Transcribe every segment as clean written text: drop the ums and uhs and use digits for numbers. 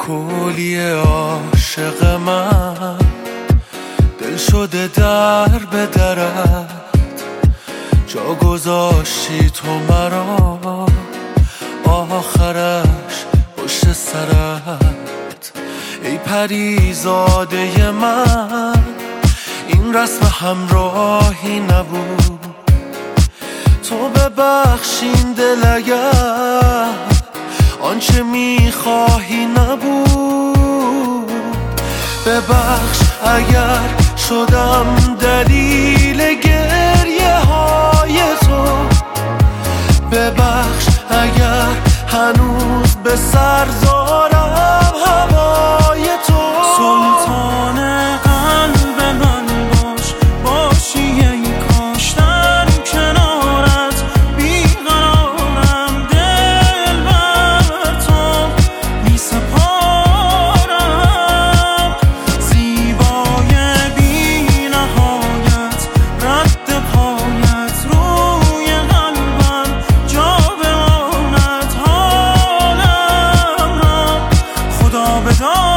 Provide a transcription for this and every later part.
کولی عاشق من دل شده در به درت، جا گذاشتی تو مرا آخرش پشت سرت. ای پریزاده من این رسم همراهی نبود، تو ببخشین دل اگر آنچه میخواهی نبود. ببخش اگر شدم دلیل گریه های تو، ببخش اگر هنوز به سر دارم هوای تو. سلطان قلب من باش، باشی ای کاش در کنارت بیقرارم، دل بر تو می سپارم. زیبای بی نهایت رد پایت روی قلبم جا بماند، حالم را خدا بداند.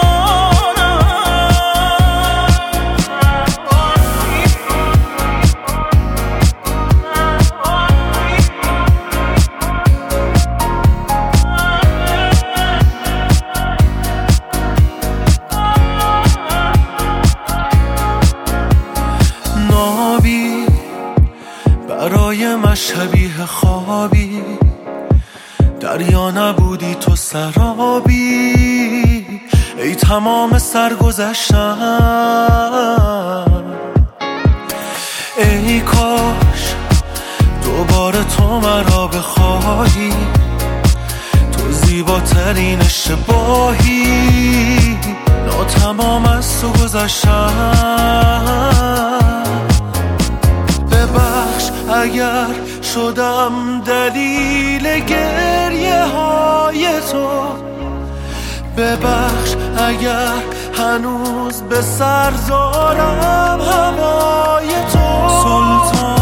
نابی برای من شبیه خوابی، دریا نبودی تو سرابی. ای تمام سرگذشتم، ای کاش دوباره تو مرا بخواهی، تو زیباترین اشتباهی. ناتمام از تو گذشتم، ببخش اگر شدم دلیل گریه های تو، ببخش اگر هنوز به سر دارم هوای تو. سلطان